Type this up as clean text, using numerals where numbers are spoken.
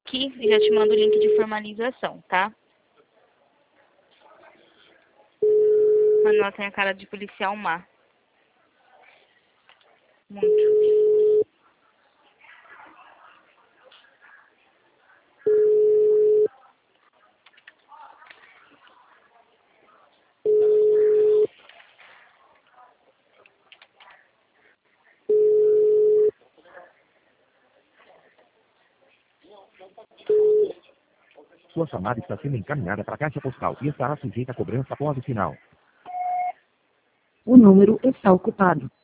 aqui e já te mando o link de formalização, tá? Mano, ela tem a cara de policial má. Muito. Sua chamada está sendo encaminhada para a caixa postal e estará sujeita a cobrança após o sinal. O número está ocupado.